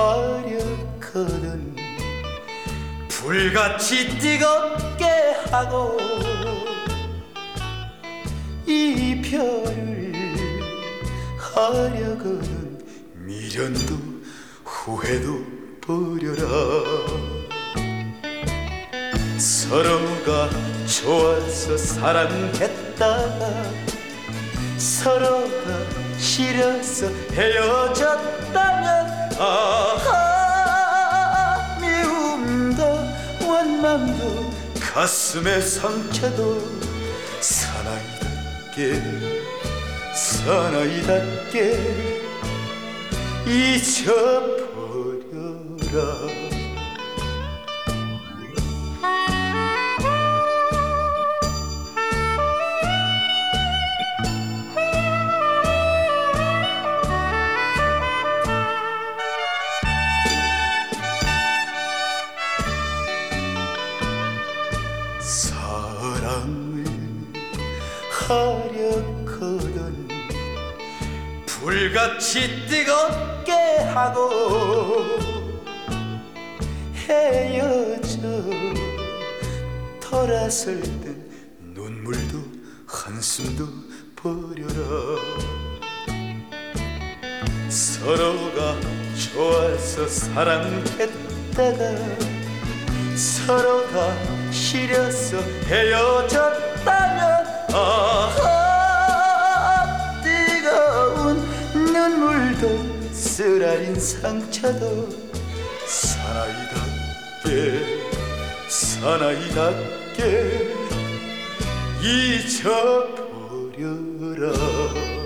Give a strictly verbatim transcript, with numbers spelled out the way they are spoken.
하려거든 불같이 뜨겁게 하고 이별을 하려거든 미련도 후회도 버려라 서로가 좋아서 사랑했다가 서로가 싫어서 헤어졌다면 아하 미움도 원망도 가슴의 상처도 사나이답게 사나이답게 잊어버려라 사랑을 하려거든 불같이 뜨겁게 하고 헤어져 돌아설 땐 눈물도 한숨도 버려라 서로가 좋아서 사랑했다가 서로가 싫어서 헤어졌다면 아하 뜨거운 눈물도 쓰라린 상처도 사나이답게 사나이답게 잊어버려라